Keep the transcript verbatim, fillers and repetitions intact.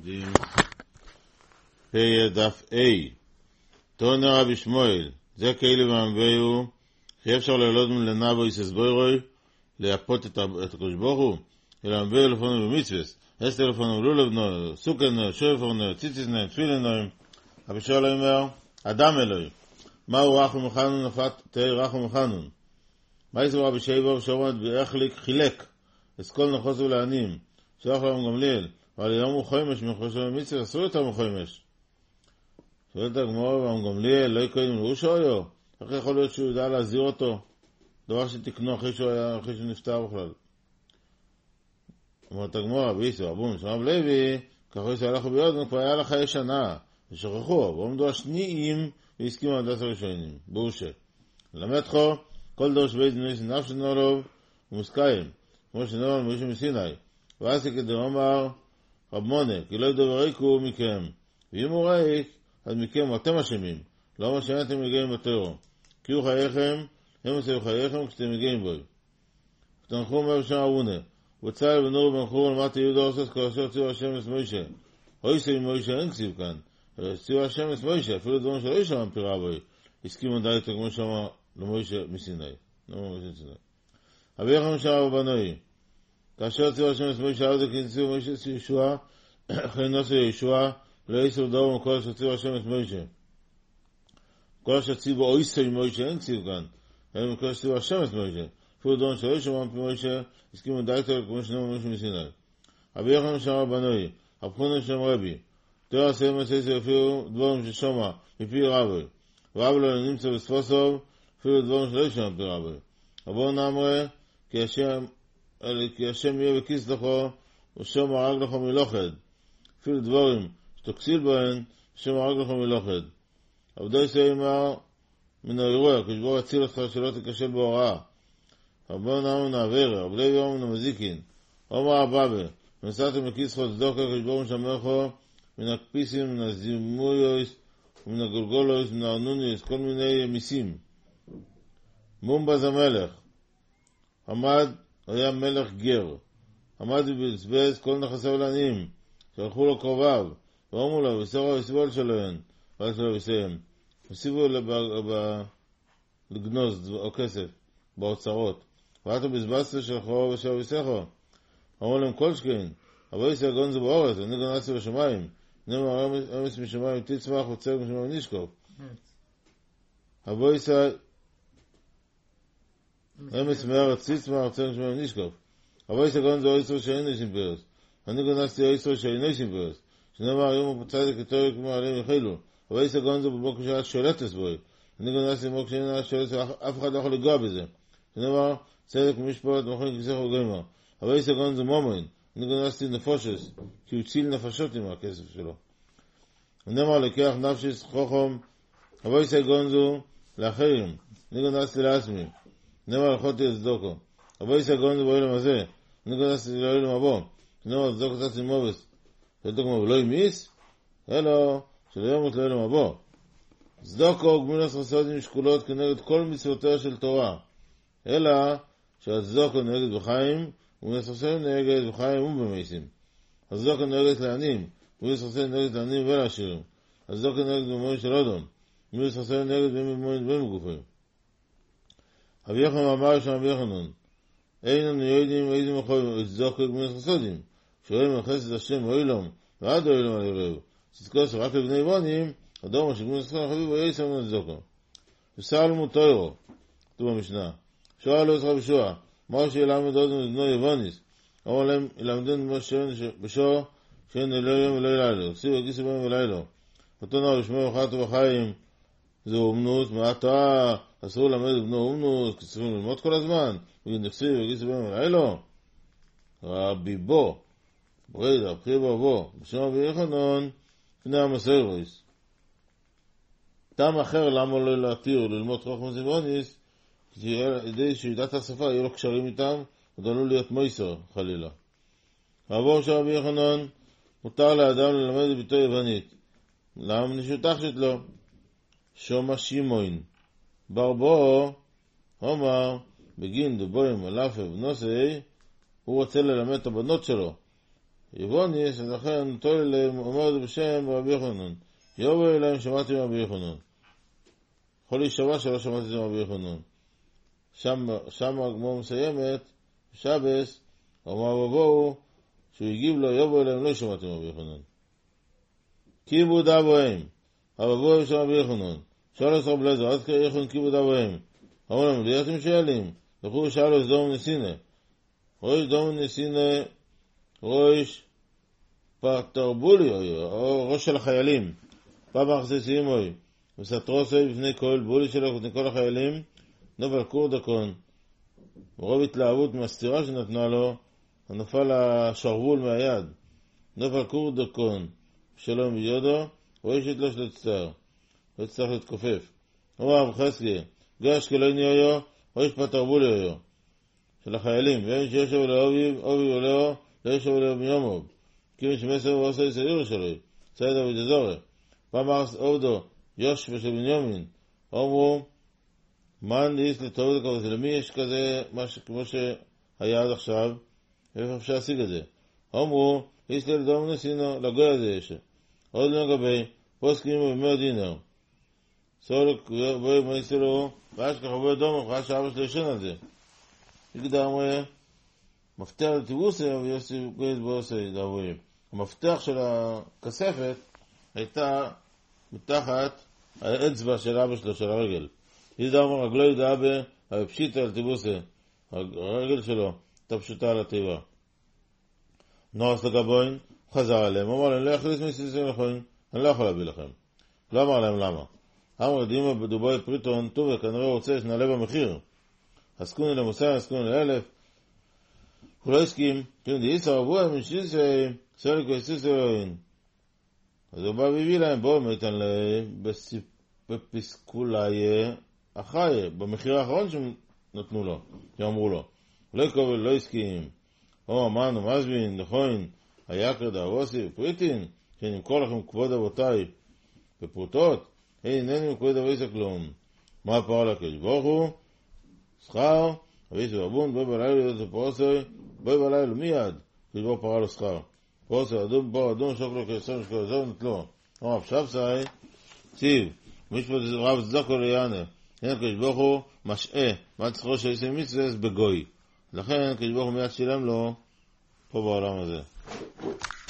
לומדים פי דף A. תונה רבי שמואל, זה כאילו ואמביהו, שאפשר ללוד מלנבו יססבוירוי, להפות את הקדוש ברוך הוא, אלא אמביהו לפונו במצווס, אסתר לפונו לולבנו, סוכנו, שופרנו, ציציסנו, תפילנו, רבי שמואל אומר, אדם אלוהי, מהו רחום וחנון, נפת תהי רחום וחנון. מה יסבור רבי שייבור שאומרת באחליק חילק, אסכול נחוס ולענים, שלח להם גמליאל, אבל יום הוא חוימש מחושו במצווס, אסור יותר מחוימש. שואלת הגמרא ואם גמליאל לא יקודם לראשו היו, איך יכול להיות שהוא ידע להזהיר אותו? דבר שתקנו אחרי שהוא היה, אחרי שהוא נפטר בכלל. אומרת הגמרא, ביסו, אבום, שרב לוי, ככה שהלכו ביודן, כבר היה לך שנה, ושכחו, ועומדו השניים, והסכימו על דעת הראשונים, בושה. למדכו, כל דור שבית נויס נפש נורוב, ומוסקאים, כמו שנורב מישהו מסיני, ואז כדי אומר, רב מונה, כי לא ידבר ריקו מכם, ואם הוא ריק, אז מכם אתם אשמים, לא מה שאתם מגיעים בתיאור. כי הוא חייכם, הם עושים חייכם כשאתם מגיעים בו. תנחו מהרשם אבונה, וצהל ונור בנחור למטה יהודה עושה כל אשר ציור השם את מוישה. אוי סי מוישה אין כסיב כאן, ציור השם את מוישה, אפילו דברים שלא יש שם פירה בו, הסכימו די יותר כמו שאמר למוישה מסיני. אבי יחם שם בנוי, כאשר ציור השם את מוישה, עד כנציב מוישה ישוע, אחרי נוסו ישוע, לא יסו דור מכל אשר ציור השם את מוישה. כל אשר ציבו אוי סי מוישה אין כסיב כאן, הם כל אשר ציבור השם את מוישה. אפילו דון שלא שמעם פי מוישה, הסכימו דייטר כמו שנאמר מוישה מסיני. רבי יוחנן שם בנוי, רב חונן שם רבי, תראה עשרים עשרים אפילו דבורים ששומע מפי רבי, ורב לא נמצא בספוסוב, אפילו דבורים שלא שמע מפי רבי. רבו נאמרה, כי השם, כי השם יהיה בכיס לכו, ושומע רק לכו מלוכד. אפילו דבורים שתוקסיל בהן, שומע רק לכו מלוכד. עבדו ישראל אמר, מן האירוע, כשבור הציל אותך שלא תקשל בהוראה. רבו נאמר נעבר, רב לוי אומר נמזיקין. אומר הבאבה, ונסעתם לכיס חוד צדוקה, כשבור משמחו, מן הקפיסים, מן הזימויוס, ומן הגולגולוס, מן הארנוניוס, כל מיני מיסים. מומבז המלך, עמד, היה מלך גר, עמד ובזבז כל נכסיו לעניים, שלחו לו קרוביו, ואומרו לו, וסרו יסבול שלהן, רק שלא יסיים. הוסיפו לגנוז או כסף באוצרות, ואתה בזבזת שלחו ושאו יסחו. אמרו להם כל שכן, אבל יסע גונזו באורץ, אני גנצתי בשמיים, נאמר אמס משמיים תצמח וצג משמיים נשקוף. אבל יסע אמס מארץ תצמח וצג משמיים נשקוף. אבל יסע גונזו אויסו שאין נשאים פרס, אני גנצתי אויסו שאין נשאים פרס, שנאמר היום הוא פצע כתורי כמו עליהם יחילו. אבל יסע גונזו בבוקר שאת שולטת בוי, אני גנצתי בבוקר שאין שולטת, אף אחד לא יכול לגוע בזה. שנאמר צדק ומשפט ומוכן כסך וגמר. אבל יסע גונזו מומין, אני גנצתי נפושס, כי הוא ציל נפשות עם הכסף שלו. נאמר לקח נפשיס חוכם, אבל יסע גונזו לאחרים, אני גנצתי לעצמי. נאמר לחותי את צדוקו. אבל יסע גונזו באילם הזה, אני גנצתי לאילם הבא. נאמר צדוקו צצי מובס. צדוקו מובס, לא ימיס? אלו, שלא ימות לאילם הבא. צדוקו גמילוס חסודים שקולות כנגד כל מצוותיה של תורה. אלא שהצדוקו נגד בחיים, ומנסחסים נגד בחיים ובמייסים. הצדוקו נגד לענים, ומנסחסים נגד לענים ולעשירים. הצדוקו נגד במוין של אודון, ומנסחסים נגד במוין ובמגופים. רבי יוחנן אמר שם רבי יוחנן, אין לנו יודעים איזה מחויים, הצדוקו גמילוס שואלים על חסד השם ואילום, ועד אילום על ירב. צדקוס רק לבני בונים, אדומו שגמילוס חסד חביב ואיסם מן הצדוקו. וסלמו תוירו, כתוב במשנה. שואל לו את רב שועה, מה שילמד עוד בנו יבוניס, אמר להם, ילמדון בשוע, שאין אלוהים ולא אלילו, עושים וגיסו בהם ולילו. אותו נאו לשמוע וחתו בחיים, זה אומנות, מעתה, אסור ללמד בנו אומנות, כי צריכים ללמוד כל הזמן, ונכסיב וגיסו בהם ולילו. רבי בו, ברד, רבי בו בו, בשם רבי יוחנן, פני המסיירויס. טעם אחר למה לא להתיר ללמוד חוכמה זיבוניס, כי ידי שידעת השפה יהיו לו קשרים איתם, ודלו להיות מויסר, חלילה. רבו של רבי יוחנן, מותר לאדם ללמד ביתו יוונית. למה נשותח שתלו? שומע שימוין. ברבו, אומר, בגין דבוים אלאפה ונוסי, הוא רוצה ללמד את הבנות שלו. יבוני, שלכן נוטול אליהם, אומר את זה בשם רבי יוחנן. יבוא אליהם, שמעתי מרבי יוחנן. יכול להישבע שלא שמעתי את רבי יוחנן. שם, שם הגמור מסיימת, שבס, אומר בבואו, שהוא הגיב לו, יבוא אליהם, לא שמעתי מרבי יוחנן. קיבוד אבוהם, אבוהם של רבי יוחנן. שאל את רב אליעזר, עד כדי יוחנן קיבוד אבוהם. אמרו להם, לי אתם שואלים? לכו ושאלו את דום נסינה. ראש דום נסינה, ראש פרטרבולי, או ראש של החיילים. פעם החסיסים אוי. וסתרוסי בפני כל בולי שלו, בפני כל החיילים, נופל קורדקון. מרוב התלהבות מהסתירה שנתנה לו, נפל השרבול מהיד. נופל קורדקון שלום ביודו, ראש יתלוש לצטר. לא יצטרך להתכופף. אמר רב חסקי, גש כלוני היו, ראש פרטרבולי היו. של החיילים, ואין שישב לאוביב, אוביב ולאו, לא ישב לאו מיומוב. כי משמסר ועושה יסדיר שלו, צייד אבי דזורי. פעם ארס עובדו, יוש ושל בניומין, אמרו, מן דיס לטעות הכבוד, למי יש כזה, כמו שהיה עד עכשיו, איפה אפשר להשיג את זה? אמרו, יש לדום נסינו, לגוי הזה יש. עוד לא לגבי, פוסקים במאה דינר. סולק, בואי מייסי לו, רעש ככה בואי דום, רעש שאבא שלו ישן על זה. יגדה אמרה, מפתח לטיבוסי, אבל יוסי גויד בוסי, דאבויים. המפתח של הכספת הייתה מתחת האצבע של אבא שלו, של הרגל. יגדה אמרה, רגלו ידעה בה, אבל פשיטה על טיבוסי. הרגל שלו הייתה פשוטה על הטבע. נורס לגבוין, חזר עליהם, אמר להם, לא יכניס מסיסים לכם, אני לא יכול להביא לכם. לא אמר להם למה. אמר, דימה בדובוי פריטון, טובה, כנראה רוצה שנעלה במחיר. הסכוני למוסר, הסכוני לאלף. הוא לא הסכים, כי אם דייסה רבוה, משיסי, סלק וסיסי רוין. אז הוא בא והביא להם, בואו, מיתן להם, בפסקולי אחרי, במחיר האחרון שנתנו לו, שאמרו לו. הוא לא יקובל, לא הסכים. או, אמרנו, מזבין, נכון, היקר דאבוסי, פריטין, שנמכור לכם כבוד אבותיי, בפרוטות, אין, איננו כבוד אבויסה כלום. מה הפרה לקש? ברוך הוא, שכר, אביסו רבון, בואי בלילה להיות פרוסי, בואי בלילה מיד, כשבור פרה לו שכר. פרוסי, אדום, בור אדום, שוק לו כעשרים שקול, זהו נטלו. אמר, עכשיו סי, ציב, משפט רב צדקו ליאנה, אין כשבור הוא משעה, מה צריכו שעושה מצווה בגוי. לכן כשבור הוא מיד שילם לו, פה בעולם הזה.